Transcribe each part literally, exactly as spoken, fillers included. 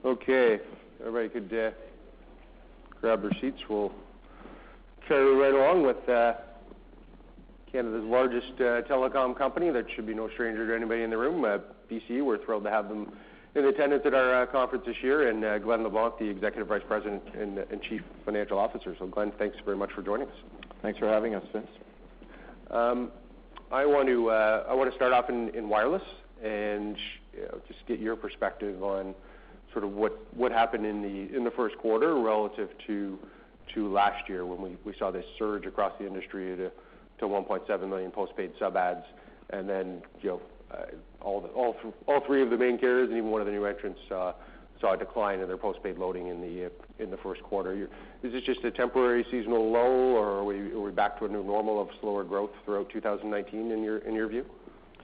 Okay, everybody could uh, grab their seats. We'll carry right along with uh, Canada's largest uh, telecom company. That should be no stranger to anybody in the room. Uh, B C E, we're thrilled to have them in attendance at our uh, conference this year, and uh, Glenn LeBlanc, the Executive Vice President and, and Chief Financial Officer. So, Glenn, thanks very much for joining us. Thanks for having us, Vince. Um, I want to uh, I want to start off in, in wireless and you know, just get your perspective on sort of what, what happened in the in the first quarter relative to to last year when we, we saw this surge across the industry to to one point seven million postpaid sub adds, and then you know uh, all the all th- all three of the main carriers and even one of the new entrants uh, saw a decline in their postpaid loading in the uh, in the first quarter. You're, is this just a temporary seasonal lull, or are we are we back to a new normal of slower growth throughout two thousand nineteen in your in your view?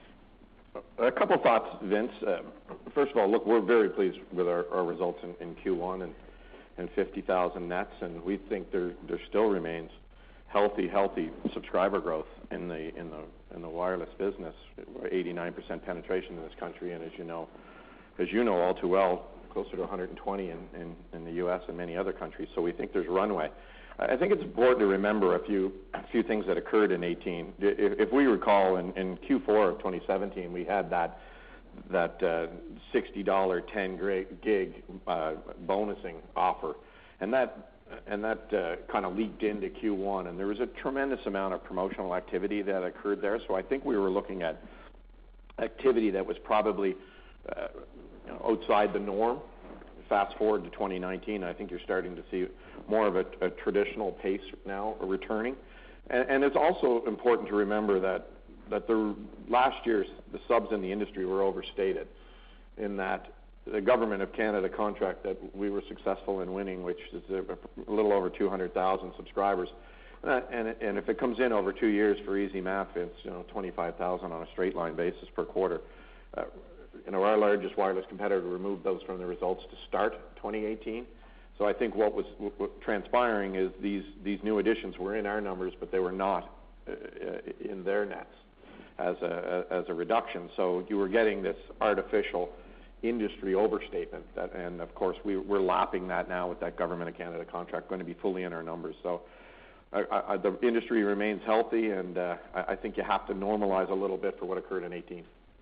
A couple thoughts, Vince. Uh, first of all, look, we're very pleased with our, our results in, in Q one and, and fifty thousand nets, and we think there there still remains healthy, healthy subscriber growth in the in the in the wireless business. We're eighty-nine percent penetration in this country, and as you know, as you know all too well, closer to one hundred twenty in, in, in the U S and many other countries. So we think there's runway. I think it's important to remember a few a few things that occurred in eighteen. If, if we recall, in, in Q four of twenty seventeen, we had that that uh, sixty dollar ten gig uh, bonusing offer, and that and that uh, kind of leaked into Q one, and there was a tremendous amount of promotional activity that occurred there. So I think we were looking at activity that was probably uh, you know, outside the norm. Fast forward to twenty nineteen, I think you're starting to see more of a, a traditional pace now returning. And, and it's also important to remember that, that the last year's the subs in the industry were overstated in that the Government of Canada contract that we were successful in winning, which is a, a little over two hundred thousand subscribers, uh, and, and if it comes in over two years for easy math, it's you know twenty-five thousand on a straight line basis per quarter. Uh, You know, our largest wireless competitor removed those from the results to start twenty eighteen. So I think what was what, what transpiring is these these new additions were in our numbers, but they were not uh, in their nets as a as a reduction. So you were getting this artificial industry overstatement, that, and of course we, we're lapping that now with that Government of Canada contract going to be fully in our numbers. So I, I, the industry remains healthy, and uh, I, I think you have to normalize a little bit for what occurred in eighteen.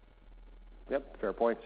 Yep, fair points.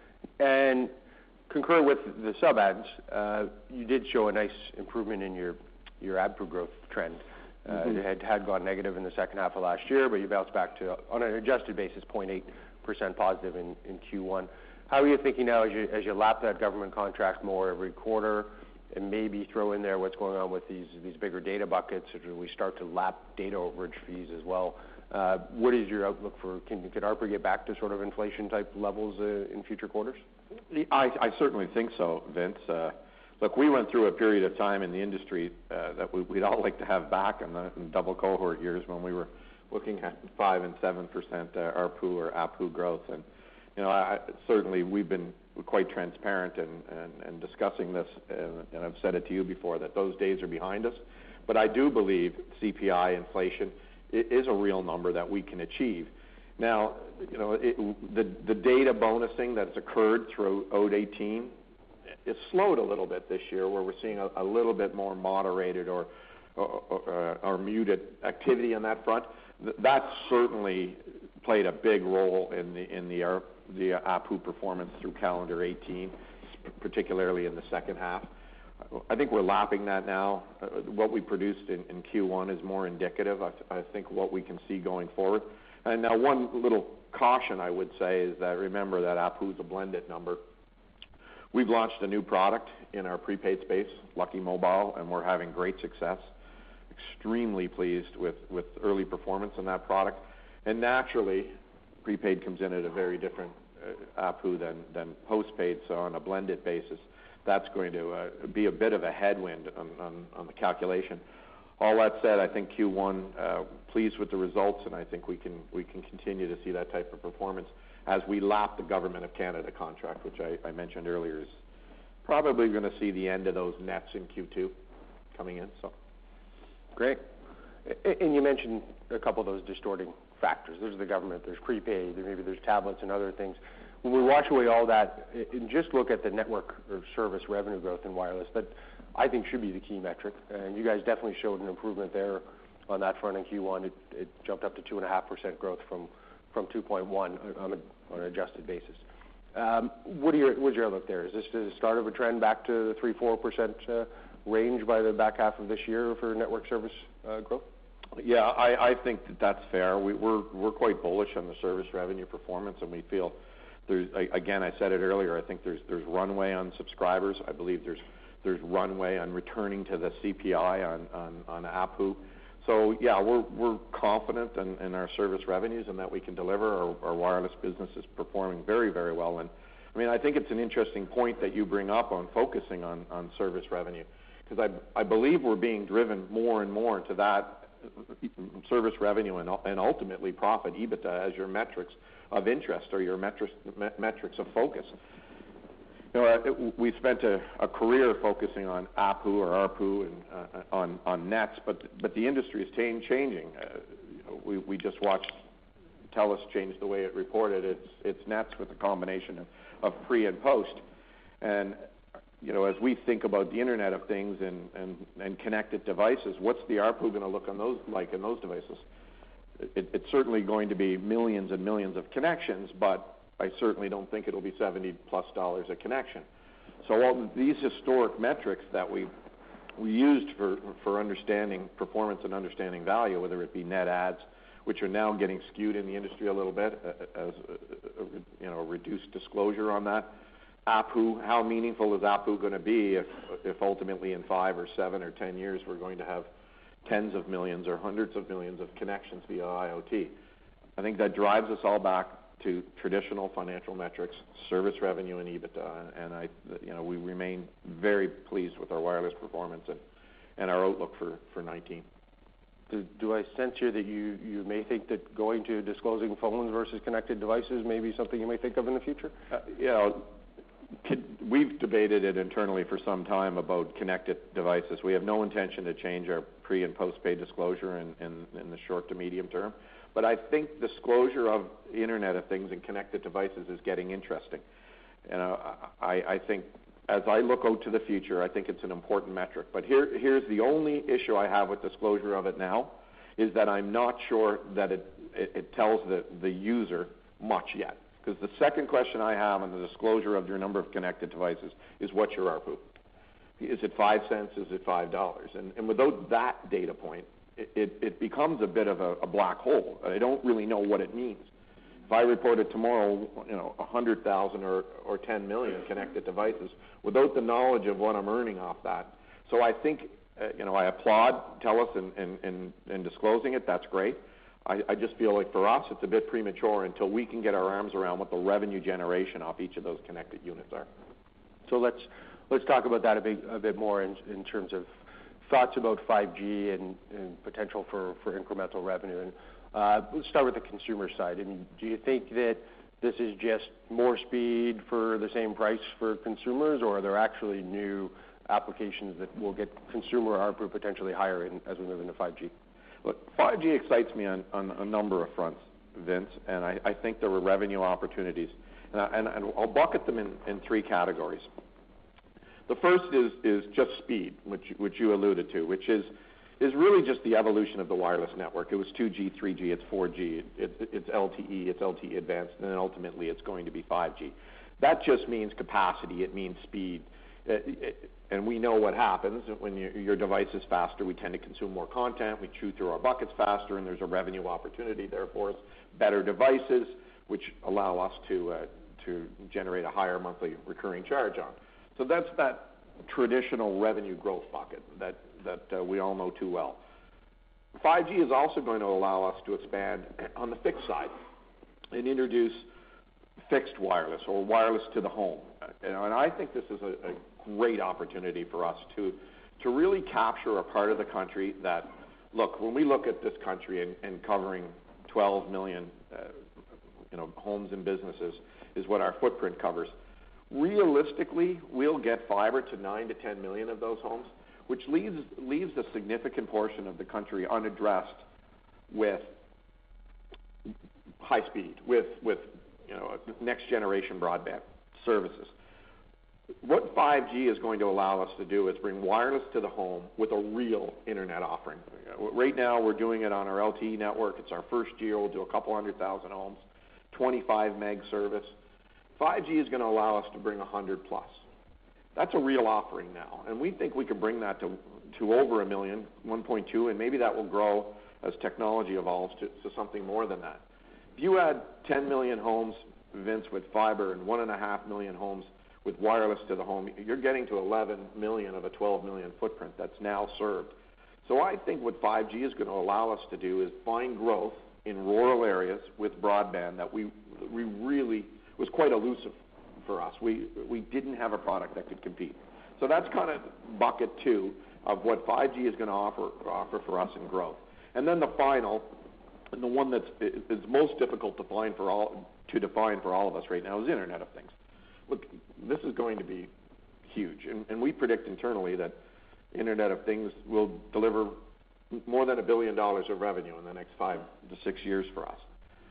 And concur with the sub ads, uh, you did show a nice improvement in your your A B P U growth trend. Uh, mm-hmm. It had, had gone negative in the second half of last year, but you bounced back to, on an adjusted basis, zero point eight percent positive in, in Q one. How are you thinking now as you as you lap that government contract more every quarter, and maybe throw in there what's going on with these these bigger data buckets, or we start to lap data overage fees as well? Uh, what is your outlook for, can, can A R P U get back to sort of inflation-type levels uh, in future quarters? I, I certainly think so, Vince. Uh, look, we went through a period of time in the industry uh, that we, we'd all like to have back in the in double cohort years when we were looking at five and seven percent uh, A R P U or A P U growth. And, you know, I, certainly we've been quite transparent in, in, in discussing this, and, and I've said it to you before, that those days are behind us. But I do believe C P I inflation it is a real number that we can achieve. Now, you know, it, the the data bonusing that's occurred throughout eighteen, it slowed a little bit this year, where we're seeing a, a little bit more moderated or or, or, or muted activity on that front. Th- that certainly played a big role in the in the uh, the A P U performance through calendar eighteen, particularly in the second half. I think we're lapping that now. Uh, what we produced in, in Q one is more indicative, I, I think, what we can see going forward. And now one little caution I would say is that remember that A P U is a blended number. We've launched a new product in our prepaid space, Lucky Mobile, and we're having great success. Extremely pleased with, with early performance in that product. And naturally, prepaid comes in at a very different uh, A P U than, than postpaid, so on a blended basis, that's going to uh, be a bit of a headwind on, on, on the calculation. All that said, I think Q one, uh, pleased with the results, and I think we can we can continue to see that type of performance as we lap the Government of Canada contract, which I, I mentioned earlier is probably going to see the end of those nets in Q two coming in. So, great. And you mentioned a couple of those distorting factors. There's the government, there's prepaid, there maybe there's tablets and other things. when we wash away all that and just look at the network or service revenue growth in wireless, that I think should be the key metric. And you guys definitely showed an improvement there on that front in Q one. It, it jumped up to two point five percent growth from, from two point one on, a, on an adjusted basis. Um, what are your, what's your outlook there? Is this the start of a trend back to the three to four percent uh, range by the back half of this year for network service uh, growth? Yeah, I, I think that that's fair. We, we're we're quite bullish on the service revenue performance, and we feel there's, again, I said it earlier, I think there's there's runway on subscribers. I believe there's there's runway on returning to the C P I on on, on A P U. So yeah, we're we're confident in, in our service revenues and that we can deliver. Our, our wireless business is performing very, very well. And I mean, I think it's an interesting point that you bring up on focusing on, on service revenue, because I I believe we're being driven more and more to that service revenue and, and ultimately profit, EBITDA, as your metrics of interest or your metrics metrics of focus. You know, it, we spent a, a career focusing on A P U or A R P U and uh, on on nets, but but the industry is change, changing. Uh, we we just watched TELUS change the way it reported its its nets with a combination of, of pre and post, and you know, as we think about the Internet of Things and, and, and connected devices, what's the A R P U going to look on those like in those devices? It, it's certainly going to be millions and millions of connections, but I certainly don't think it'll be seventy plus dollars a connection. So all these historic metrics that we we used for for understanding performance and understanding value, whether it be net adds, which are now getting skewed in the industry a little bit as you know, reduced disclosure on that. A P U, how meaningful is A P U going to be if, if ultimately in five or seven or ten years we're going to have tens of millions or hundreds of millions of connections via IoT? I think that drives us all back to traditional financial metrics, service revenue and EBITDA, and I, you know, we remain very pleased with our wireless performance and, and our outlook for, for nineteen. Do, do I sense here that you, you may think that going to disclosing phones versus connected devices may be something you may think of in the future? Uh, you know, we've debated it internally for some time about connected devices. We have no intention to change our pre- and post-paid disclosure in, in, in the short to medium term. But I think disclosure of Internet of Things and connected devices is getting interesting. And uh, I, I think as I look out to the future, I think it's an important metric. But here, here's the only issue I have with disclosure of it now, is that I'm not sure that it, it, it tells the, the user much yet. Because the second question I have on the disclosure of your number of connected devices is, what's your A R P U? Is it five cents? Is it five dollars? And, and without that data point, it, it, it becomes a bit of a, a black hole. I don't really know what it means. If I reported tomorrow, you know, one hundred thousand or, or ten million connected devices, without the knowledge of what I'm earning off that. So I think, uh, you know, I applaud TELUS in, in, in, in disclosing it. That's great. I, I just feel like for us, it's a bit premature until we can get our arms around what the revenue generation off each of those connected units are. So let's let's talk about that a bit a bit more in, in terms of thoughts about five G and, and potential for, for incremental revenue. And uh, let's start with the consumer side. I mean, do you think that this is just more speed for the same price for consumers, or are there actually new applications that will get consumer A R P U potentially higher in, as we move into five G? Look, five G excites me on, on a number of fronts, Vince, and I, I think there were revenue opportunities. And, I, and, and I'll bucket them in, in three categories. The first is, is just speed, which, which you alluded to, which is, is really just the evolution of the wireless network. It was two G, three G, it's four G, it, it, it's L T E, it's L T E Advanced, and then ultimately it's going to be five G. That just means capacity, it means speed. It, it, and we know what happens when you, your device is faster. We tend to consume more content, we chew through our buckets faster, and there's a revenue opportunity there for us. Better devices, which allow us to, uh, to generate a higher monthly recurring charge on. So that's that traditional revenue growth bucket that, that uh, we all know too well. five G is also going to allow us to expand on the fixed side and introduce fixed wireless or wireless to the home. You know, and I think this is a, a great opportunity for us to, to really capture a part of the country that, look, when we look at this country and, and covering twelve million uh, you know, homes and businesses is what our footprint covers. Realistically, we'll get fiber to nine to ten million of those homes, which leaves, leaves a significant portion of the country unaddressed with high speed, with, with you know, next generation broadband services. What five G is going to allow us to do is bring wireless to the home with a real internet offering. Right now, we're doing it on our L T E network. It's our first year. We'll do a couple hundred thousand homes, twenty-five meg service. five G is going to allow us to bring one hundred plus. That's a real offering now, and we think we can bring that to, to over a million, one point two, and maybe that will grow as technology evolves to, to something more than that. If you add ten million homes, Vince, with fiber and one and a half million homes with wireless to the home, you're getting to eleven million of a twelve million footprint that's now served. So I think what five G is going to allow us to do is find growth in rural areas with broadband that we we really was quite elusive for us. We we didn't have a product that could compete. So that's kind of bucket two of what five G is going to offer offer for us in growth. And then the final, and the one that's is most difficult to find for all to define for all of us right now, is Internet of Things. Look, this is going to be huge, and, and we predict internally that Internet of Things will deliver more than a billion dollars of revenue in the next five to six years for us.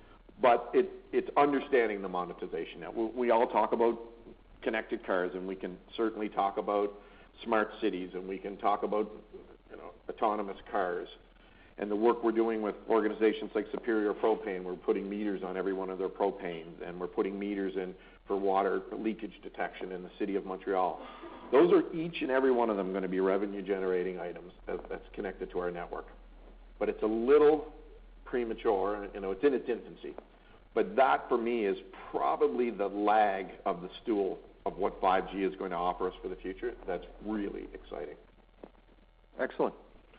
But it, it's understanding the monetization. Now, we, we all talk about connected cars, and we can certainly talk about smart cities, and we can talk about, you know, autonomous cars, and the work we're doing with organizations like Superior Propane. We're putting meters on every one of their propanes, and we're putting meters in for water leakage detection in the city of Montreal. Those are each and every one of them going to be revenue-generating items that, that's connected to our network. But it's a little premature, you know, it's in its infancy. But that, for me, is probably the lag of the stool of what five G is going to offer us for the future. That's really exciting. Excellent.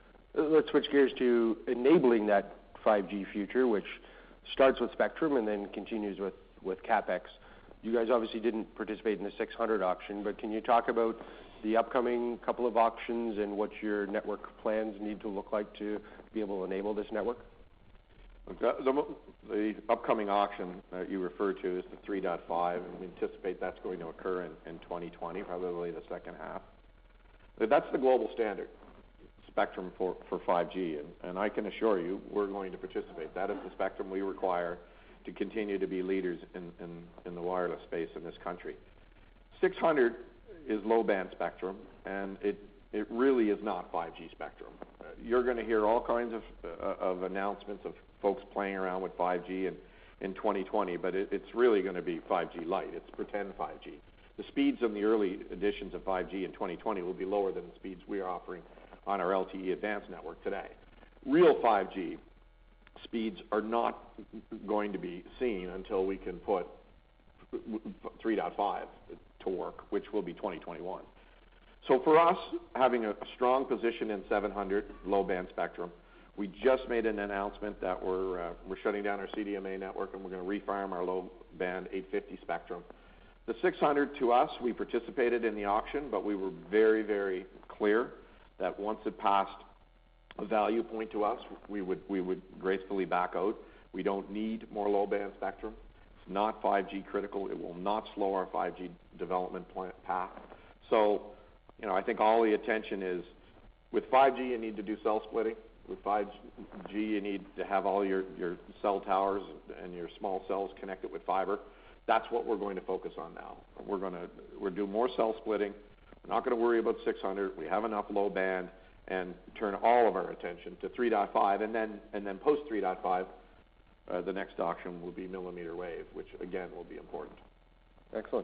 Let's switch gears to enabling that five G future, which starts with spectrum and then continues with, with CapEx. You guys obviously didn't participate in the six hundred auction, but can you talk about the upcoming couple of auctions and what your network plans need to look like to be able to enable this network? The, the, the upcoming auction that you refer to is the three point five, and we anticipate that's going to occur in, in twenty twenty, probably the second half. But that's the global standard spectrum for, for five G, and, and I can assure you we're going to participate. That is the spectrum we require to continue to be leaders in, in, in the wireless space in this country. six hundred is low-band spectrum, and it, it really is not five G spectrum. Uh, you're going to hear all kinds of, uh, of announcements of folks playing around with five G in, in twenty twenty, but it, it's really going to be five G light. It's pretend five G. The speeds of the early editions of five G in twenty twenty will be lower than the speeds we are offering on our L T E Advanced network today. Real five G speeds are not going to be seen until we can put three point five to work, which will be twenty twenty-one. So for us, having a strong position in seven hundred low-band spectrum, we just made an announcement that we're, uh, we're shutting down our C D M A network and we're going to refarm our low-band eight fifty spectrum. The six hundred, to us, we participated in the auction, but we were very, very clear that once it passed a value point to us, we would we would gracefully back out. We don't need more low-band spectrum. It's not five G critical. It will not slow our five G development plan, path. So, you know, I think all the attention is, with five G you need to do cell splitting. With five G you need to have all your, your cell towers and your small cells connected with fiber. That's what we're going to focus on now. We're going to we're do more cell splitting. We're not going to worry about six hundred. We have enough low band, and turn all of our attention to three point five, and then and then post three point five, uh, the next auction will be millimeter wave, which again will be important. Excellent.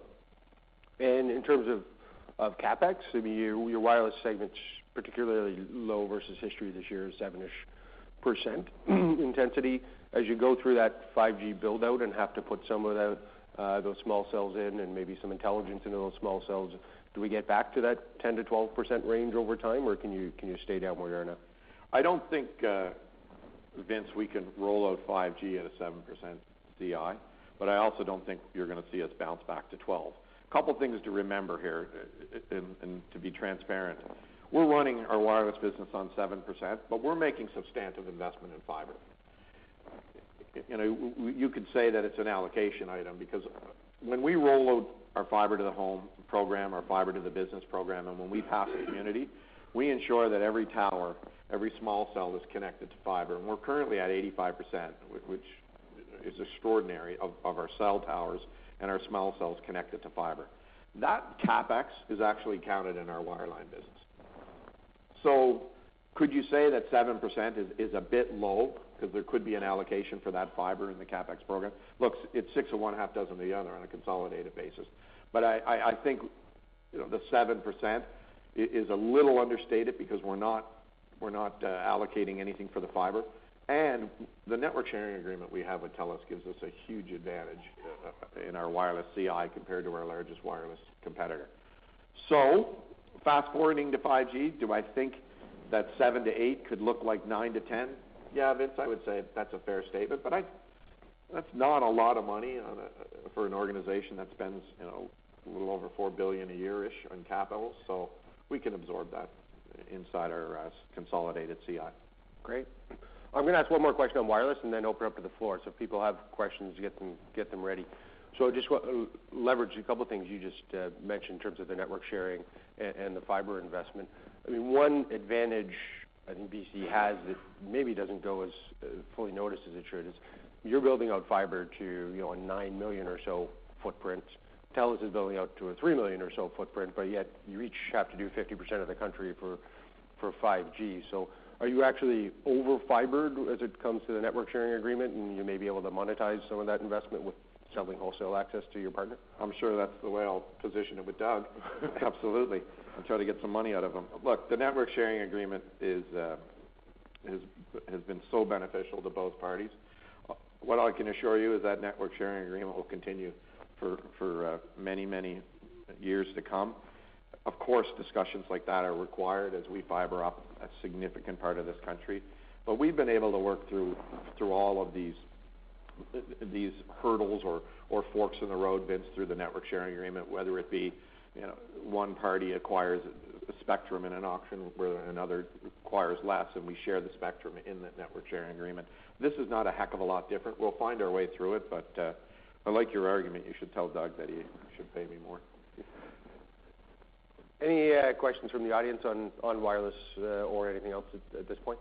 And in terms of, of CapEx, I mean, your, your wireless segment's particularly low versus history this year, seven-ish percent intensity. As you go through that five G build-out and have to put some of the, uh, those small cells in and maybe some intelligence into those small cells, do we get back to that ten to twelve percent range over time, or can you can you stay down where you are now? I don't think, uh, Vince, we can roll out five G at a seven percent C I, but I also don't think you're going to see us bounce back to twelve. A couple things to remember here, and, and to be transparent. We're running our wireless business on seven percent, but we're making substantive investment in fiber. You know, you could say that it's an allocation item, because when we roll out our fiber to the home program, our fiber to the business program, and when we pass a community, we ensure that every tower, every small cell is connected to fiber. And we're currently at eighty-five percent, which is extraordinary of, of our cell towers and our small cells connected to fiber. That CapEx is actually counted in our wireline business. So could you say that seven percent is, is a bit low, because there could be an allocation for that fiber in the CapEx program? Look, it's six of one, half dozen of the other on a consolidated basis. But I, I, I think, you know, the seven percent is a little understated, because we're not, we're not uh, allocating anything for the fiber. And the network sharing agreement we have with TELUS gives us a huge advantage uh, in our wireless C I compared to our largest wireless competitor. So, fast forwarding to five G, do I think that seven to eight could look like nine to ten? Yeah, Vince, I would say that's a fair statement, but I, that's not a lot of money on a, for an organization that spends, you know, a little over four billion dollars a year-ish on capital, so we can absorb that inside our uh, consolidated C I. Great. I'm going to ask one more question on wireless and then open up to the floor. So if people have questions, get them get them ready. So just uh, leverage a couple of things you just uh, mentioned in terms of the network sharing and, and the fiber investment. I mean, one advantage I think B C has that maybe doesn't go as uh, fully noticed as it should is you're building out fiber to, you know, a nine million or so footprint. TELUS is building out to a three million or so footprint, but yet you each have to do fifty percent of the country for for five G. So are you actually over-fibered as it comes to the network sharing agreement, and you may be able to monetize some of that investment with selling wholesale access to your partner? I'm sure that's the way I'll position it with Doug. Absolutely. I'll try to get some money out of him. Look, the network sharing agreement is uh, has, has been so beneficial to both parties. What I can assure you is that network sharing agreement will continue for, for uh, many, many years to come. Of course, discussions like that are required as we fiber up a significant part of this country. But we've been able to work through through all of these these hurdles or, or forks in the road, Vince, through the network sharing agreement, whether it be, you know, one party acquires a spectrum in an auction where another acquires less, and we share the spectrum in the network sharing agreement. This is not a heck of a lot different. We'll find our way through it, but uh, I like your argument. You should tell Doug that he should pay me more. Any uh, questions from the audience on, on wireless uh, or anything else at, at this point?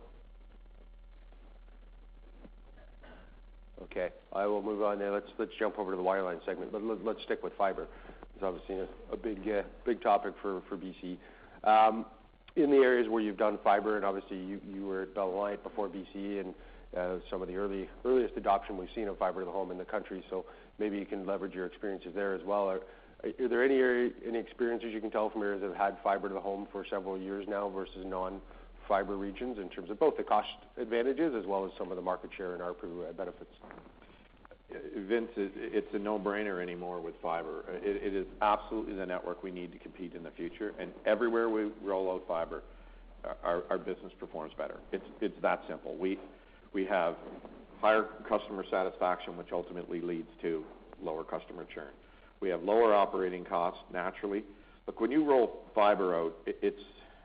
Okay, I will move on there. Let's let's jump over to the wireline segment, but let, let's stick with fiber. It's obviously a, a big uh, big topic for for B C. Um, in the areas where you've done fiber, and obviously you, you were at Bell Reliant before B C, and uh, some of the early earliest adoption we've seen of fiber to the home in the country. So maybe you can leverage your experiences there as well. Are, are there any area, any experiences you can tell from areas that have had fiber to the home for several years now versus non-fiber regions in terms of both the cost advantages as well as some of the market share and A R P U benefits? Vince, it's a no-brainer anymore with fiber. It, it is absolutely the network we need to compete in the future, and everywhere we roll out fiber, our, our business performs better. It's, it's that simple. We, we have higher customer satisfaction, which ultimately leads to lower customer churn. We have lower operating costs naturally. Look, when you roll fiber out, it, it's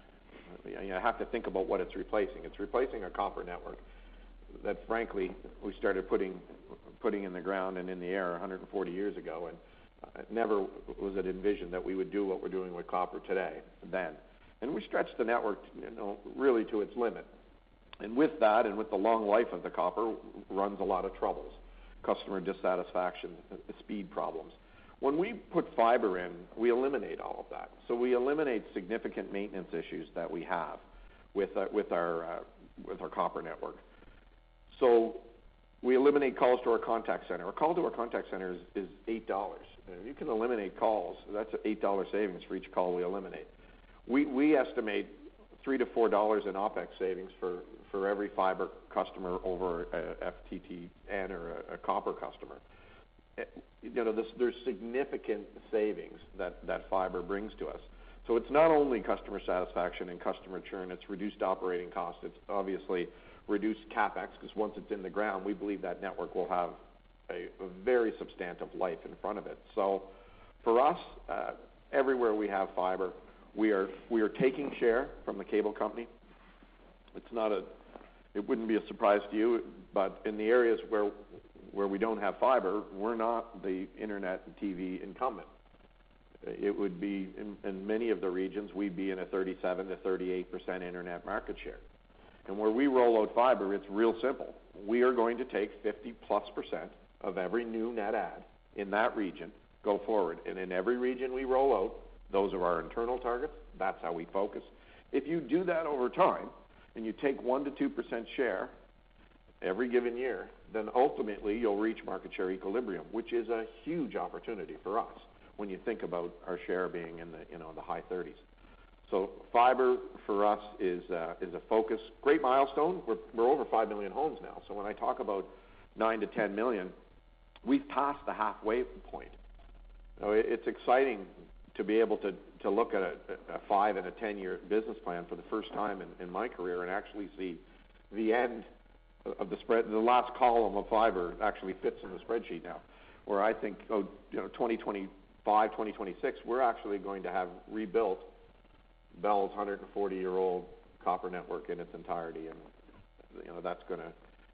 you have to think about what it's replacing. It's replacing a copper network that, frankly, we started putting putting in the ground and in the air one hundred forty years ago, and uh, never was it envisioned that we would do what we're doing with copper today. Then, and we stretched the network, you know, really to its limit. And with that, and with the long life of the copper, runs a lot of troubles: customer dissatisfaction, speed problems. When we put fiber in, we eliminate all of that. So we eliminate significant maintenance issues that we have with uh, with our uh, with our copper network. So we eliminate calls to our contact center. A call to our contact center is, is eight dollars. If you can eliminate calls, that's an eight dollar savings for each call we eliminate. We we estimate three to four dollars in OpEx savings for, for every fiber customer over a F T T N or a, a copper customer. You know, this, there's significant savings that, that fiber brings to us. So it's not only customer satisfaction and customer churn, it's reduced operating costs. It's obviously reduced CapEx, because once it's in the ground, we believe that network will have a, a very substantive life in front of it. So for us, uh, everywhere we have fiber, we are we are taking share from the cable company. It's not a, it wouldn't be a surprise to you, but in the areas where where we don't have fiber, we're not the internet and T V incumbent. It would be, in, in many of the regions, we'd be in a thirty-seven to thirty-eight percent internet market share. And where we roll out fiber, it's real simple. We are going to take fifty plus percent of every new net add in that region go forward. And in every region we roll out, those are our internal targets. That's how we focus. If you do that over time, and you take one to two percent share every given year, then ultimately you'll reach market share equilibrium, which is a huge opportunity for us when you think about our share being in the, you know, the high thirties. So fiber for us is uh, is a focus. Great milestone. We're we're over five million homes now. So when I talk about nine to ten million, we've passed the halfway point. You know, it, it's exciting to be able to to look at a, a five and a ten year business plan for the first time in, in my career and actually see the end of the spread. The last column of fiber actually fits in the spreadsheet now, where I think, oh, you know, twenty twenty-five, twenty twenty-six, we're actually going to have rebuilt Bell's one hundred forty year old copper network in its entirety, and you know that's going to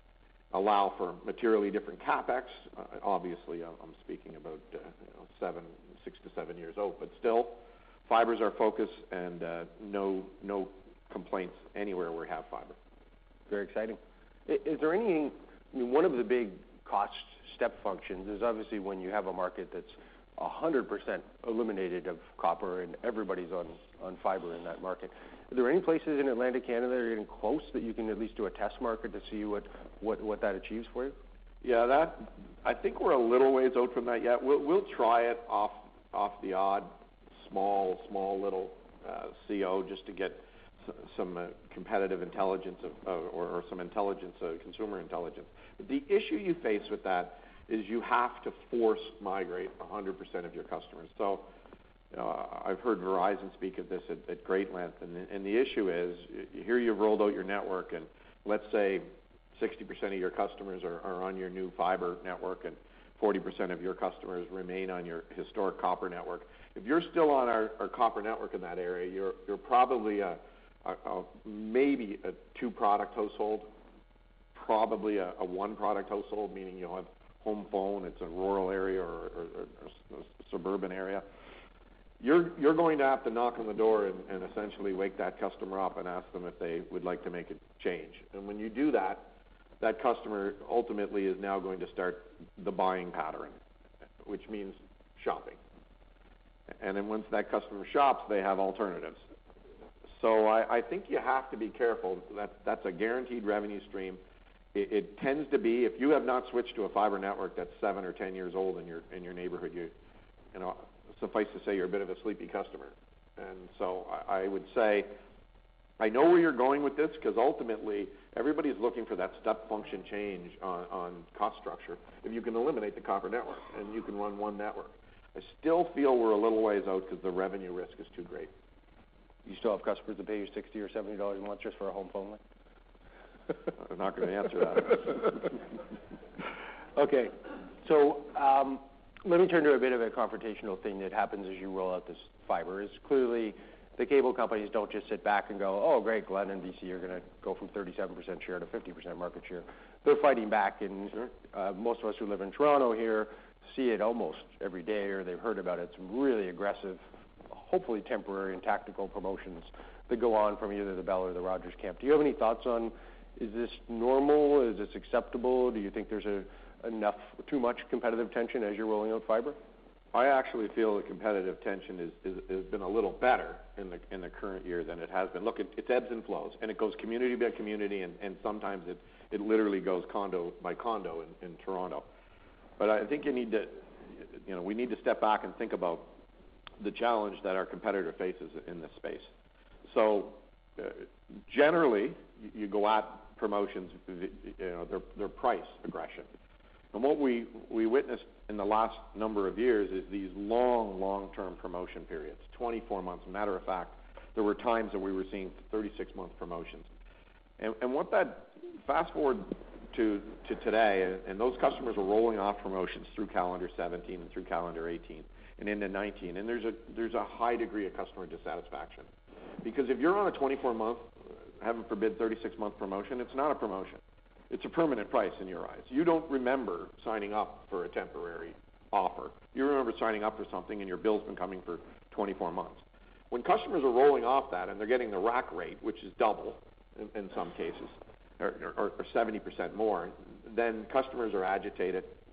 allow for materially different capex. Uh, obviously, I'm, I'm speaking about uh, you know, seven, six to seven years old, but still, fiber's our focus, and uh, no no complaints anywhere where we have fiber. Very exciting. Is, is there any? I mean, one of the big cost step functions is obviously when you have a market that's one hundred percent eliminated of copper and everybody's on, on fiber in that market. Are there any places in Atlantic Canada that are getting close that you can at least do a test market to see what, what, what that achieves for you? Yeah, that I think we're a little ways out from that yet. We'll, we'll try it off off the odd small, small little uh, C O just to get s- some uh, competitive intelligence of, uh, or, or some intelligence, uh, consumer intelligence. But the issue you face with that is you have to force migrate one hundred percent of your customers. So, you know, I've heard Verizon speak of this at, at great length, and the, and the issue is, here you've rolled out your network, and let's say sixty percent of your customers are, are on your new fiber network, and forty percent of your customers remain on your historic copper network. If you're still on our, our copper network in that area, you're, you're probably a, a, a maybe a two-product household, probably a, a one-product household, meaning you'll have home phone, it's a rural area or, or, or, or a suburban area. You're, you're going to have to knock on the door and, and essentially wake that customer up and ask them if they would like to make a change. And when you do that, that customer ultimately is now going to start the buying pattern, which means shopping. And then once that customer shops, they have alternatives. So I, I think you have to be careful. That, that's a guaranteed revenue stream. It, it tends to be, if you have not switched to a fiber network that's seven or ten years old in your in your neighborhood, you, you know, suffice to say you're a bit of a sleepy customer. And so I, I would say, I know where you're going with this, because ultimately everybody's looking for that step function change on, on cost structure. If you can eliminate the copper network and you can run one network, I still feel we're a little ways out because the revenue risk is too great. You still have customers that pay you sixty or seventy dollars a month just for a home phone line? I'm not going to answer that. Okay, so um, let me turn to a bit of a confrontational thing that happens as you roll out this fiber. Is clearly the cable companies don't just sit back and go, oh, great, Glenn and B C are going to go from thirty-seven percent share to fifty percent market share. They're fighting back, and Sure. uh, most of us who live in Toronto here see it almost every day, or they've heard about it. Some really aggressive, hopefully temporary and tactical promotions that go on from either the Bell or the Rogers camp. Do you have any thoughts on, is this normal? Is this acceptable? Do you think there's a, enough, too much competitive tension as you're rolling out fiber? I actually feel the competitive tension is, is, has been a little better in the in the current year than it has been. Look, it, it ebbs and flows, and it goes community by community, and, and sometimes it, it literally goes condo by condo in, in Toronto. But I think you need to, you know, we need to step back and think about the challenge that our competitor faces in this space. So uh, generally, you, you go at promotions, you know, their, their price aggression. And what we, we witnessed in the last number of years is these long, long-term promotion periods, twenty-four months. Matter of fact, there were times that we were seeing thirty-six month promotions. And, and what that, fast forward to, to today, and, and those customers were rolling off promotions through calendar seventeen and through calendar eighteen and into nineteen. And there's a, there's a high degree of customer dissatisfaction. Because if you're on a twenty-four month, heaven forbid, thirty-six month promotion, it's not a promotion. It's a permanent price in your eyes. You don't remember signing up for a temporary offer. You remember signing up for something and your bill's been coming for twenty-four months. When customers are rolling off that and they're getting the rack rate, which is double in, in some cases, or, or, or seventy percent more, then customers are agitated.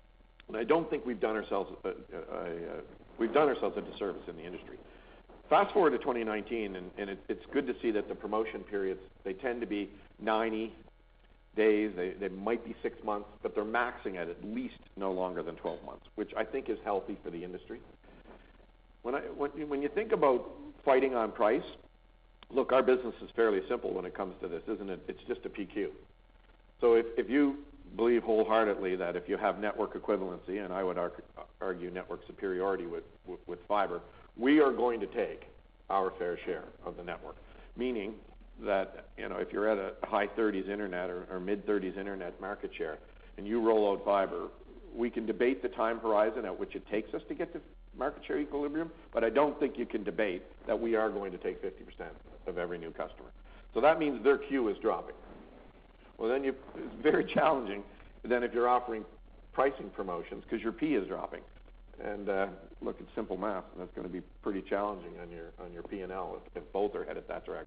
And I don't think we've done ourselves a, a, a, we've done ourselves a disservice in the industry. Fast forward to twenty nineteen, and, and it, it's good to see that the promotion periods, they tend to be ninety days, they, they might be six months, but they're maxing at at least no longer than twelve months, which I think is healthy for the industry. When, I, when, when you think about fighting on price, look, our business is fairly simple when it comes to this, isn't it? It's just a P Q. So if, if you believe wholeheartedly that if you have network equivalency, and I would argue, argue network superiority with, with, with fiber, we are going to take our fair share of the network, meaning that, you know, if you're at a high thirties internet or, or mid thirties internet market share and you roll out fiber, we can debate the time horizon at which it takes us to get to market share equilibrium, but I don't think you can debate that we are going to take fifty percent of every new customer. So that means their queue is dropping. Well, then you, it's very challenging then if you're offering pricing promotions because your P is dropping. And uh, look, it's simple math, and that's going to be pretty challenging on your on your P and L if, if both are headed that direction.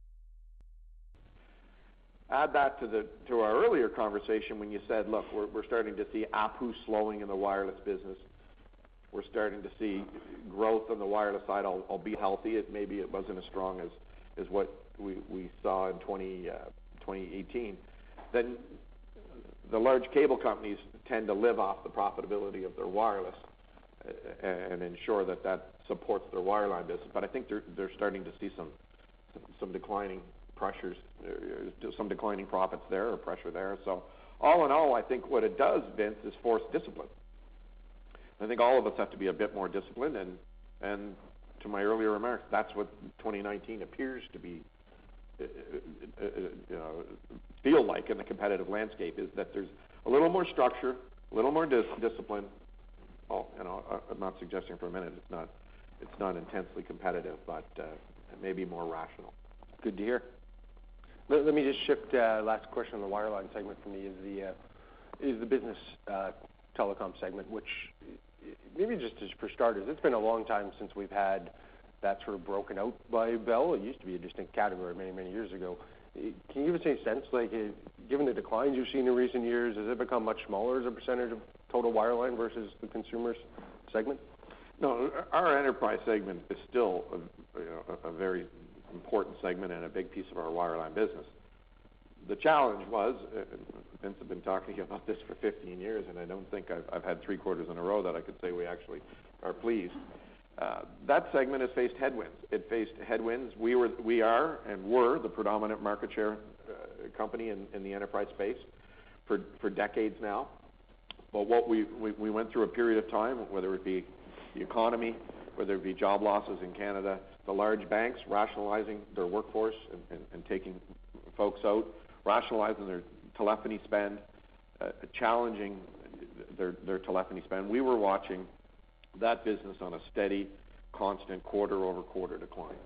Add that to the to our earlier conversation when you said, look, we're, we're starting to see A P U slowing in the wireless business. We're starting to see growth on the wireless side, albeit healthy. It maybe it wasn't as strong as, as what we, we saw in twenty eighteen. Then the large cable companies tend to live off the profitability of their wireless uh, and ensure that that supports their wireline business. But I think they're they're starting to see some some, some declining pressures, uh, some declining profits there or pressure there. So all in all, I think what it does, Vince, is force discipline. I think all of us have to be a bit more disciplined, and and to my earlier remarks, that's what twenty nineteen appears to be, uh, uh, uh, you know, feel like in the competitive landscape, is that there's a little more structure, a little more dis- discipline. Oh, you know, I'm not suggesting for a minute it's not it's not intensely competitive, but uh, maybe more rational. Good to hear. Let, let me just shift. Uh, last question on the wireline segment for me is the uh, is the business uh, telecom segment, which maybe just as for starters, it's been a long time since we've had that sort of broken out by Bell. It used to be a distinct category many, many years ago. Can you give us any sense, like, uh, given the declines you've seen in recent years, has it become much smaller as a percentage of total wireline versus the consumers segment? No, our enterprise segment is still a, you know, a very important segment and a big piece of our wireline business. The challenge was, uh, Vince has been talking about this for fifteen years, and I don't think I've, I've had three quarters in a row that I could say we actually are pleased. Uh, that segment has faced headwinds. It faced headwinds. We were, we are, and were the predominant market share uh, company in, in the enterprise space for for decades now. But what we, we we went through a period of time, whether it be the economy, whether it be job losses in Canada, the large banks rationalizing their workforce and, and, and taking folks out, rationalizing their telephony spend, uh, challenging their, their telephony spend. We were watching that business on a steady, constant quarter-over-quarter decline.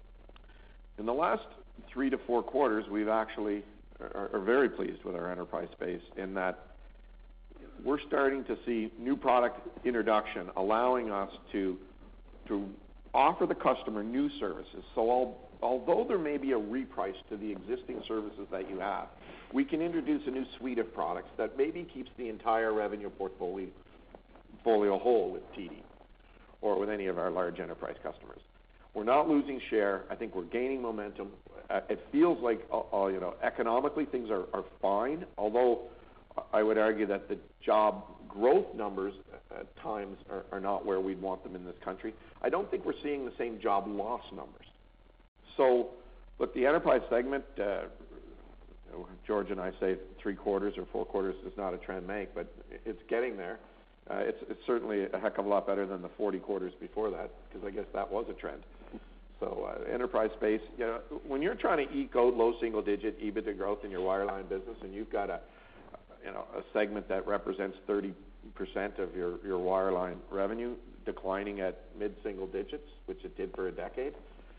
In the last three to four quarters, we've actually are, are very pleased with our enterprise space in that we're starting to see new product introduction allowing us to to offer the customer new services. So all, although there may be a reprice to the existing services that you have, we can introduce a new suite of products that maybe keeps the entire revenue portfolio, portfolio whole with T D or with any of our large enterprise customers. We're not losing share. I think we're gaining momentum. Uh, it feels like, uh, uh, you know, economically things are, are fine, although I would argue that the job growth numbers at times are, are not where we'd want them in this country. I don't think we're seeing the same job loss numbers. So, look, the enterprise segment, uh, George and I say three quarters or four quarters does not a trend make, but it's getting there. Uh, it's, it's certainly a heck of a lot better than the forty quarters before that, because I guess that was a trend. So, uh, enterprise space, you know, when you're trying to eke out low single-digit EBITDA growth in your wireline business, and you've got a, you know, a segment that represents thirty percent of your, your wireline revenue declining at mid-single digits, which it did for a decade,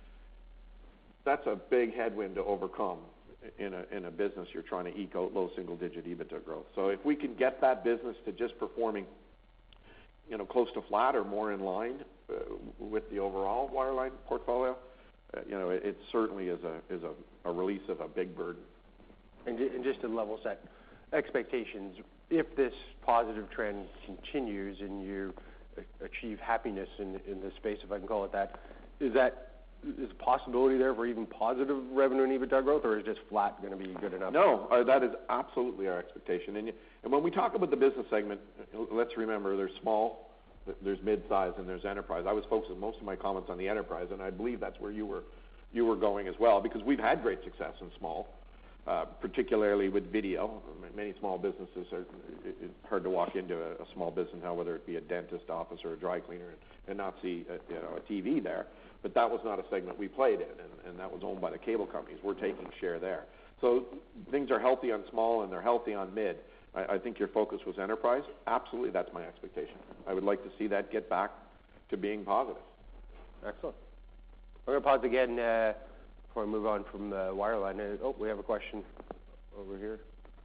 that's a big headwind to overcome in a in a business you're trying to eke out low single-digit EBITDA growth. So if we can get that business to just performing, you know, close to flat or more in line uh, with the overall wireline portfolio, uh, you know, it, it certainly is a is a, a release of a big burden. And, and just to level set expectations, if this positive trend continues and you a- achieve happiness in, in this space, if I can call it that, is that is a possibility there for even positive revenue and EBITDA growth, or is just flat going to be good enough? No, uh, that is absolutely our expectation. And, you, and when we talk about the business segment, let's remember there's small, there's mid-size, and there's enterprise. I was focusing most of my comments on the enterprise, and I believe that's where you were you were going as well, because we've had great success in small, uh, particularly with video. Many small businesses are it's hard to walk into a, a small business now, whether it be a dentist office or a dry cleaner, and, and not see a, you know a T V there. But that was not a segment we played in, and, and that was owned by the cable companies. We're taking share there. So things are healthy on small and they're healthy on mid. I, I think your focus was enterprise. Absolutely, that's my expectation. I would like to see that get back to being positive. Excellent. We're going to pause again uh, before I move on from the wireline. Uh, oh, we have a question over here.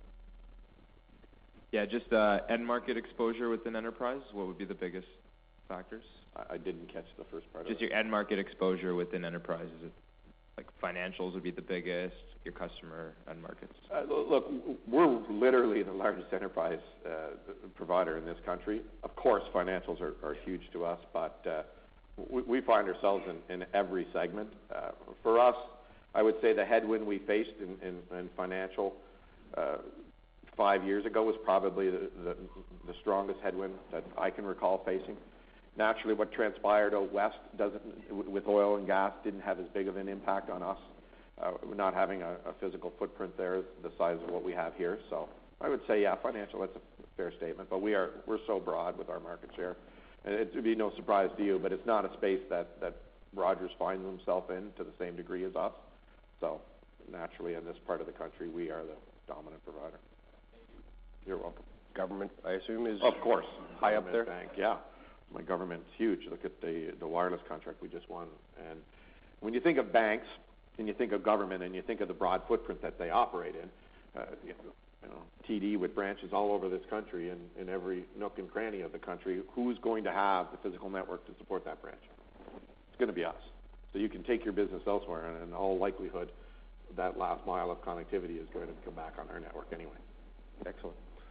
Yeah, just uh, end market exposure within enterprise. What would be the biggest factors? I, I didn't catch the first part Just of it. your end market exposure within enterprise. Is it like financials would be the biggest, your customer end markets? Uh, look, we're literally the largest enterprise uh, provider in this country. Of course, financials are, are huge to us, but uh, we, we find ourselves in, in every segment. Uh, for us, I would say the headwind we faced in, in, in financial uh, five years ago was probably the, the, the strongest headwind that I can recall facing. Naturally, what transpired out west doesn't, with oil and gas, didn't have as big of an impact on us. Uh, not having a, a physical footprint there the size of what we have here. So I would say, yeah, financial, that's a fair statement. But we are, we're so broad with our market share. And it would be no surprise to you, but it's not a space that, that Rogers finds himself in to the same degree as us. So naturally, in this part of the country, we are the dominant provider. You're welcome. Government, I assume, is of course high up there? Bank, yeah. My government's huge. Look at the, the wireless contract we just won. And when you think of banks, and you think of government, and you think of the broad footprint that they operate in, uh, you know, T D with branches all over this country and in every nook and cranny of the country, who's going to have the physical network to support that branch? It's going to be us. So you can take your business elsewhere, and in all likelihood, that last mile of connectivity is going to come back on our network anyway. Excellent.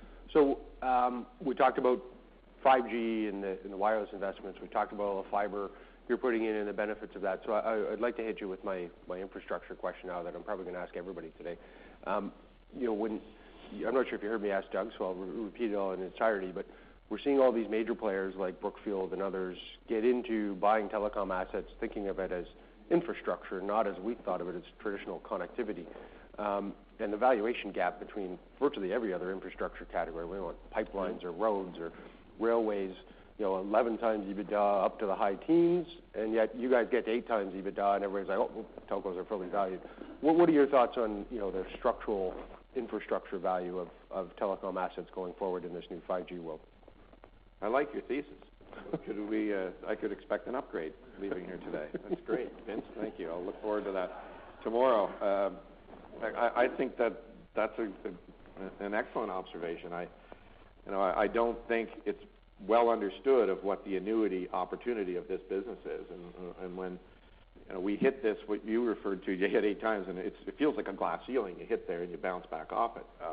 So um, we talked about five G and the, and the wireless investments. We talked about all the fiber you're putting in and the benefits of that. So I, I'd like to hit you with my, my infrastructure question now that I'm probably going to ask everybody today. Um, you know, when I'm not sure if you heard me ask Doug, so I'll re- repeat it all in entirety, but we're seeing all these major players like Brookfield and others get into buying telecom assets, thinking of it as infrastructure, not as we thought of it as traditional connectivity. Um, and the valuation gap between virtually every other infrastructure category, we want pipelines or roads or railways, you know, eleven times EBITDA up to the high teens, and yet you guys get to eight times EBITDA, and everybody's like, oh, well, telcos are fully valued. What, what are your thoughts on, you know, the structural infrastructure value of, of telecom assets going forward in this new five G world? I like your thesis. Could we? Uh, I could expect an upgrade leaving here today. That's great, Vince. Thank you. I'll look forward to that tomorrow. Um, I, I think that that's a, a, an excellent observation. I, you know, I, I don't think it's well understood of what the annuity opportunity of this business is, and, and when you know, we hit this, what you referred to, you hit eight times, and it's, it feels like a glass ceiling. You hit there and you bounce back off it. Uh,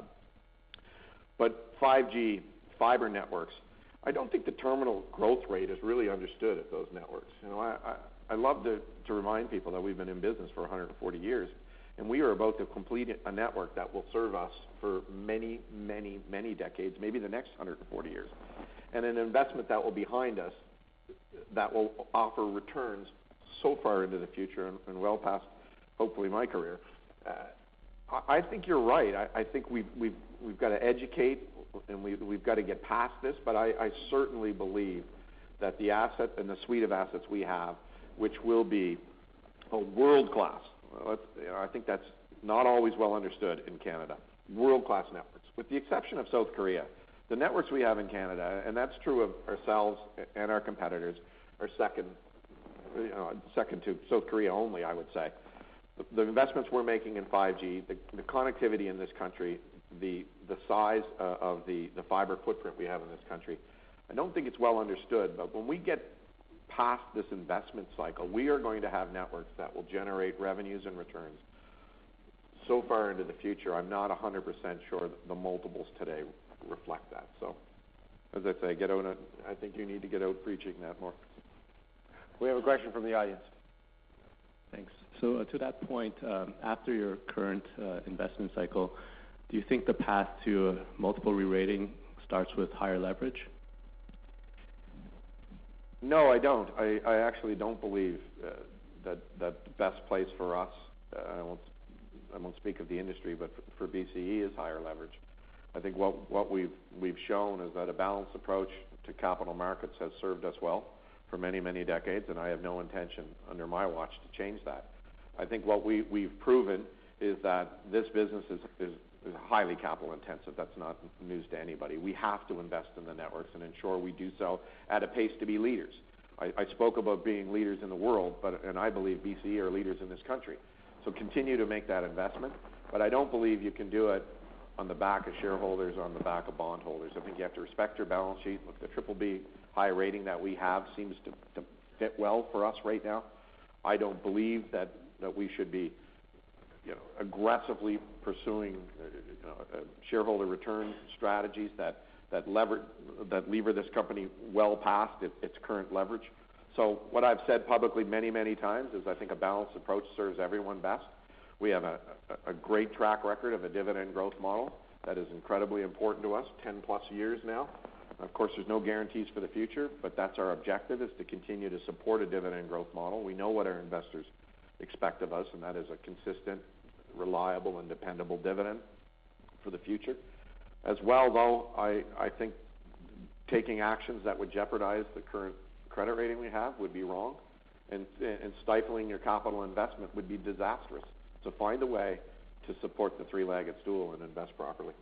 but five G fiber networks, I don't think the terminal growth rate is really understood at those networks. You know, I, I, I love to, to remind people that we've been in business for one hundred forty years, and we are about to complete a network that will serve us for many, many, many decades, maybe the next one hundred forty years. And an investment that will be behind us that will offer returns so far into the future and, and well past, hopefully, my career. Uh, I, I think you're right. I, I think we've, we've, we've got to educate and we, we've got to get past this, but I, I certainly believe that the asset and the suite of assets we have, which will be a world-class, well, you know, I think that's not always well understood in Canada, world-class networks, with the exception of South Korea. The networks we have in Canada, and that's true of ourselves and our competitors, are second, you know, second to South Korea only, I would say. The, the investments we're making in five G, the, the connectivity in this country, the the size uh, of the, the fiber footprint we have in this country, I don't think it's well understood. But when we get past this investment cycle, we are going to have networks that will generate revenues and returns so far into the future. I'm not one hundred percent sure that the multiples today reflect that. So, as I say, get out. And I think you need to get out preaching that more. We have a question from the audience. Thanks. So uh, to that point, um, after your current uh, investment cycle, do you think the path to a multiple re-rating starts with higher leverage? No, I don't. I, I actually don't believe uh, that that the best place for us, uh, I won't I won't speak of the industry, but for, for B C E is higher leverage. I think what what we've we've shown is that a balanced approach to capital markets has served us well for many, many decades, and I have no intention under my watch to change that. I think what we, we've proven is that this business is, is, is highly capital intensive. That's not news to anybody. We have to invest in the networks and ensure we do so at a pace to be leaders. I, I spoke about being leaders in the world, but and I believe B C E are leaders in this country. So continue to make that investment, but I don't believe you can do it on the back of shareholders, on the back of bondholders. I think you have to respect your balance sheet. Look, the triple B high rating that we have seems to, to fit well for us right now. I don't believe that, that we should be, you know, aggressively pursuing uh, you know, uh, shareholder return strategies that that lever that lever this company well past it, its current leverage. So what I've said publicly many, many times is I think a balanced approach serves everyone best. We have a, a, a great track record of a dividend growth model that is incredibly important to us, ten plus years now. Of course, there's no guarantees for the future, but that's our objective, is to continue to support a dividend growth model. We know what our investors expect of us, and that is a consistent, reliable, and dependable dividend for the future. As well, though, I, I think taking actions that would jeopardize the current credit rating we have would be wrong, and, and stifling your capital investment would be disastrous. So find a way to support the three-legged stool and invest properly.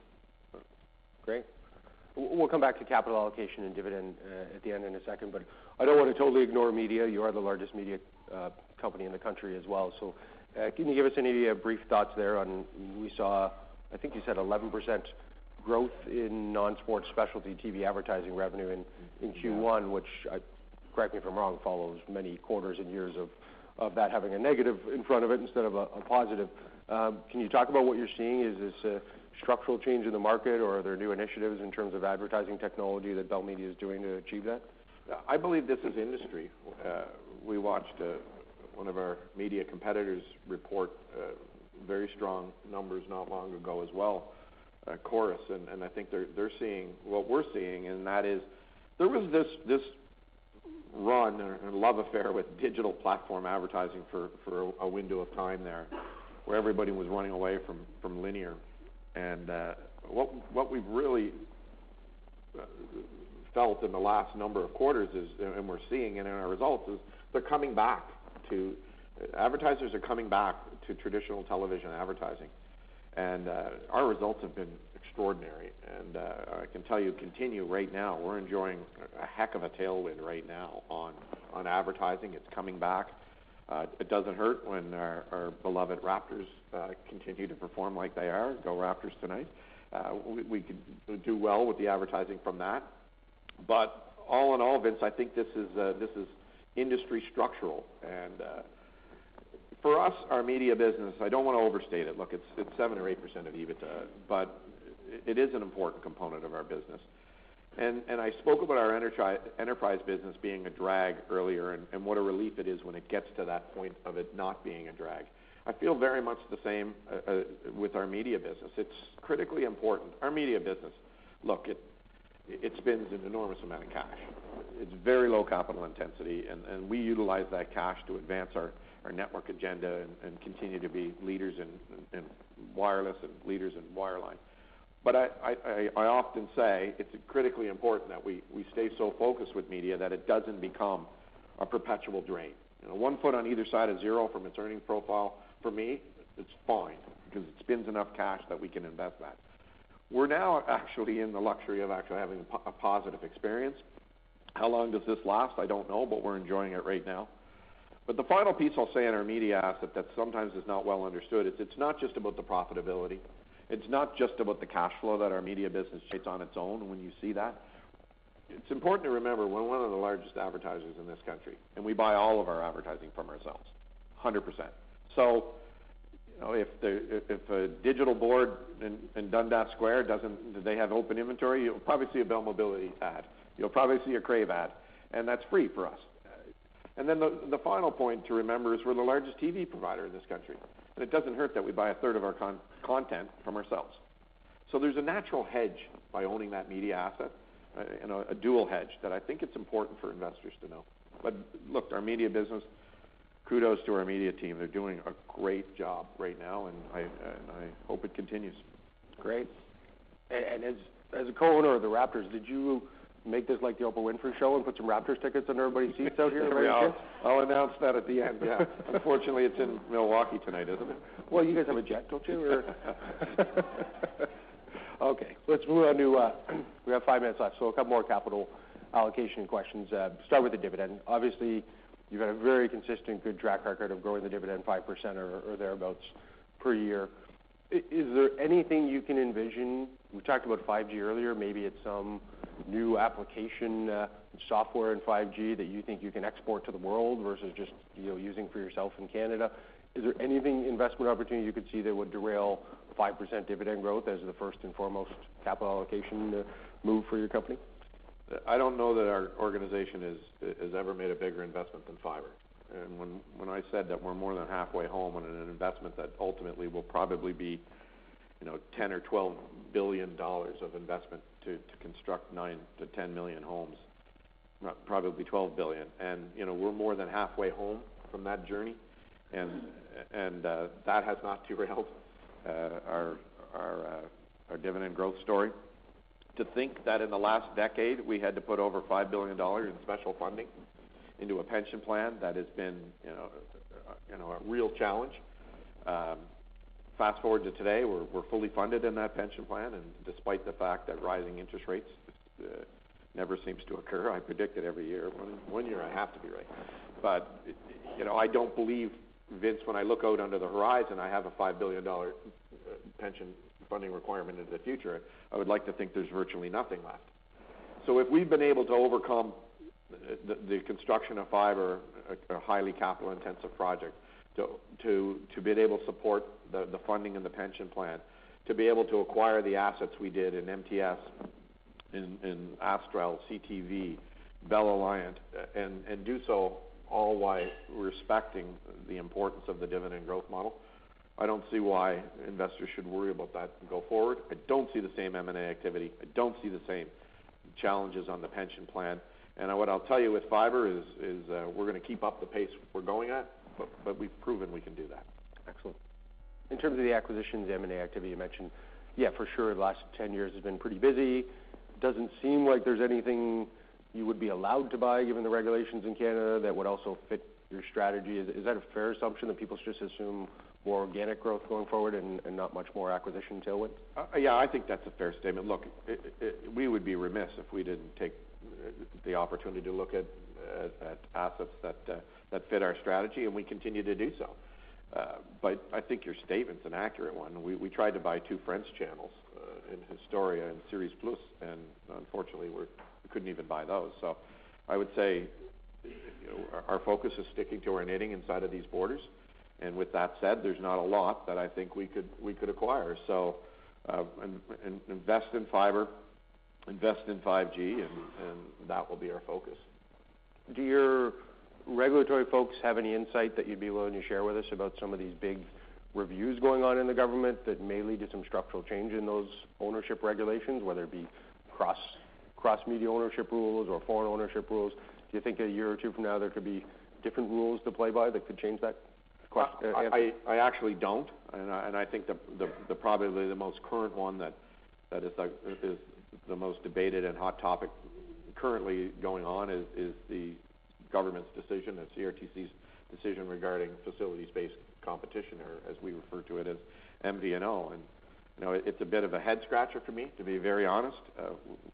Great. We'll come back to capital allocation and dividend uh, at the end in a second, but I don't want to totally ignore media. You are the largest media uh, company in the country as well. So uh, can you give us any uh, brief thoughts there on, we saw, I think you said eleven percent growth in non-sports specialty T V advertising revenue in, in Q one, yeah. which, I, correct me if I'm wrong, follows many quarters and years of, of that having a negative in front of it instead of a, a positive. Um, can you talk about what you're seeing? Is this a structural change in the market, or are there new initiatives in terms of advertising technology that Bell Media is doing to achieve that? I believe this is industry. Uh, we watched uh, one of our media competitors report uh, very strong numbers not long ago as well, uh, Chorus, and, and I think they're they're seeing what we're seeing, and that is there was this this run and love affair with digital platform advertising for for a, a window of time there, where everybody was running away from from linear. And uh, what what we've really uh, felt in the last number of quarters is, and we're seeing it in our results, is they're coming back to, uh, advertisers are coming back to traditional television advertising. And uh, our results have been extraordinary. And uh, I can tell you, continue right now. We're enjoying a heck of a tailwind right now on, on advertising. It's coming back. Uh, it doesn't hurt when our, our beloved Raptors uh, continue to perform like they are. Go Raptors tonight. Uh, we, we could do well with the advertising from that. But all in all, Vince, I think this is uh, this is industry structural. And uh, for us, our media business, I don't want to overstate it. Look, it's it's seven or eight percent of EBITDA, but it is an important component of our business. And, and I spoke about our enterprise, enterprise business being a drag earlier, and, and what a relief it is when it gets to that point of it not being a drag. I feel very much the same uh, uh, with our media business. It's critically important. Our media business, look, it it spends an enormous amount of cash. It's very low capital intensity, and, and we utilize that cash to advance our, our network agenda and, and continue to be leaders in, in wireless and leaders in wireline. But I, I, I often say it's critically important that we, we stay so focused with media that it doesn't become a perpetual drain. You know, one foot on either side of zero from its earnings profile, for me, it's fine because it spins enough cash that we can invest that. We're now actually in the luxury of actually having a, po- a positive experience. How long does this last? I don't know, but we're enjoying it right now. But the final piece I'll say in our media asset that sometimes is not well understood is it's not just about the profitability. It's not just about the cash flow that our media business generates on its own. When you see that, it's important to remember we're one of the largest advertisers in this country, and we buy all of our advertising from ourselves, one hundred percent. So You know, if the, if a digital board in, in Dundas Square doesn't, do they have open inventory, you'll probably see a Bell Mobility ad. You'll probably see a Crave ad, and that's free for us. And then the, the final point to remember is we're the largest T V provider in this country. And it doesn't hurt that we buy a third of our con- content from ourselves. So there's a natural hedge by owning that media asset, uh, you know, a dual hedge that I think it's important for investors to know. But look, our media business, kudos to our media team. They're doing a great job right now, and I, and I hope it continues. Great. And, and as as a co-owner of the Raptors, did you make this like the Oprah Winfrey Show and put some Raptors tickets under everybody's seats out here? Yeah, I'll, I'll announce that at the end, yeah. Unfortunately, it's in Milwaukee tonight, isn't it? Well, you guys have a jet, don't you? Or okay, let's move on to, uh, we have five minutes left, so a couple more capital allocation questions. Uh, start with the dividend. Obviously, you've had a very consistent, good track record of growing the dividend five percent or, or thereabouts per year. I, is there anything you can envision? We talked about five G earlier. Maybe it's some new application uh, software in five G that you think you can export to the world versus just, you know, using for yourself in Canada. Is there anything, investment opportunity you could see that would derail five percent dividend growth as the first and foremost capital allocation uh, move for your company? I don't know that our organization is, has ever made a bigger investment than fiber. And when, when I said that we're more than halfway home on an investment that ultimately will probably be, you know, ten or twelve billion dollars of investment to, to construct nine to ten million homes, probably twelve billion. And, you know, we're more than halfway home from that journey. And, and uh, that has not derailed uh, our, our, uh, our dividend growth story. To think that in the last decade we had to put over five billion dollars in special funding into a pension plan that has been, you know, you know, a real challenge. Um, fast forward to today, we're, we're fully funded in that pension plan, and despite the fact that rising interest rates uh, never seems to occur, I predict it every year. One, one year I have to be right. But, you know, I don't believe, Vince, when I look out under the horizon, I have a five billion dollars pension funding requirement into the future. I would like to think there's virtually nothing left. So if we've been able to overcome the, the, the construction of fiber, a, a highly capital-intensive project, to, to, to be able to support the, the funding in the pension plan, to be able to acquire the assets we did in M T S, in, in Astral, C T V, Bell Alliant, and, and do so all while respecting the importance of the dividend growth model, I don't see why investors should worry about that and go forward. I don't see the same M and A activity. I don't see the same challenges on the pension plan. And what I'll tell you with fiber is, is uh, we're going to keep up the pace we're going at, but, but we've proven we can do that. Excellent. In terms of the acquisitions, M and A activity you mentioned, yeah, for sure, the last ten years has been pretty busy. Doesn't seem like there's anything you would be allowed to buy, given the regulations in Canada, that would also fit your strategy. Is, is that a fair assumption that people just assume more organic growth going forward and, and not much more acquisition tailwind? Uh, yeah, I think that's a fair statement. Look, it, it, we would be remiss if we didn't take the opportunity to look at, at, at assets that, uh, that fit our strategy, and we continue to do so. Uh, but I think your statement's an accurate one. We, we tried to buy two French channels uh, in Historia and Series Plus, and unfortunately we're, we couldn't even buy those. So I would say, you know, our, our focus is sticking to our knitting inside of these borders. And with that said, there's not a lot that I think we could we could acquire. So uh, and, and invest in fiber, invest in five G, and, and that will be our focus. Do your regulatory folks have any insight that you'd be willing to share with us about some of these big reviews going on in the government that may lead to some structural change in those ownership regulations, whether it be cross cross media ownership rules or foreign ownership rules? Do you think a year or two from now there could be different rules to play by that could change that? Question, uh, I, I actually don't, and I, and I think the, the, the probably the most current one that that is the, is the most debated and hot topic currently going on is, is the government's decision, the C R T C's decision regarding facilities-based competition, or as we refer to it as M V N O. And you know, it, it's a bit of a head scratcher for me, to be very honest. Uh,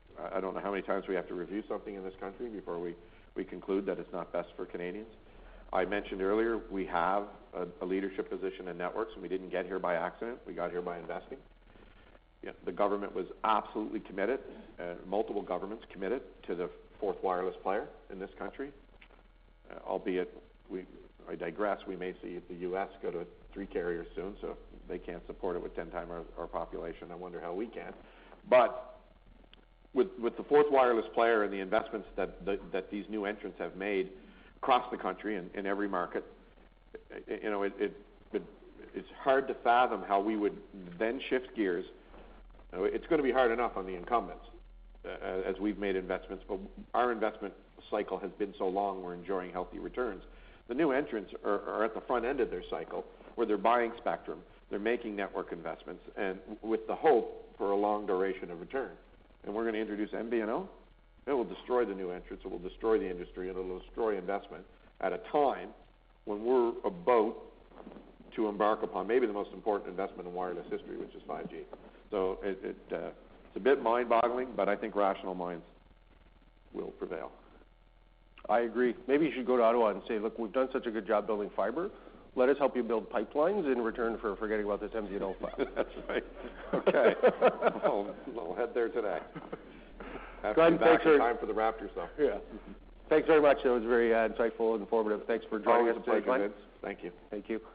I don't know how many times we have to review something in this country before we, we conclude that it's not best for Canadians. I mentioned earlier we have a, a leadership position in networks, and we didn't get here by accident. We got here by investing. Yeah, the government was absolutely committed, uh, multiple governments committed to the fourth wireless player in this country, uh, albeit, we, I digress, we may see the U S go to three carriers soon, so if they can't support it with ten times our, our population, I wonder how we can. But with, with the fourth wireless player and the investments that, that, that these new entrants have made across the country and in every market, you know, it, it, it, it's hard to fathom how we would then shift gears. You know, it's going to be hard enough on the incumbents uh, as we've made investments, but our investment cycle has been so long, we're enjoying healthy returns. The new entrants are, are at the front end of their cycle, where they're buying spectrum, they're making network investments, and with the hope for a long duration of return. And we're going to introduce M V N O. It will destroy the new entrants, it will destroy the industry, and it will destroy investment at a time when we're about to embark upon maybe the most important investment in wireless history, which is five G. So it, it, uh, it's a bit mind-boggling, but I think rational minds will prevail. I agree. Maybe you should go to Ottawa and say, look, we've done such a good job building fiber. Let us help you build pipelines in return for forgetting about this M V N O file. That's right. Okay. I'll, I'll head there today. Have Go ahead to and be back thanks in for- time for the Raptors, though. Yeah. Thanks very much. It was very uh, insightful and informative. Thanks for joining Always us a today, pleasure, Glenn. Vince. Thank you. Thank you.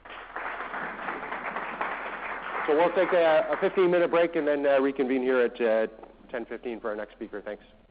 So we'll take a fifteen-minute break and then uh, reconvene here at uh, ten fifteen for our next speaker. Thanks.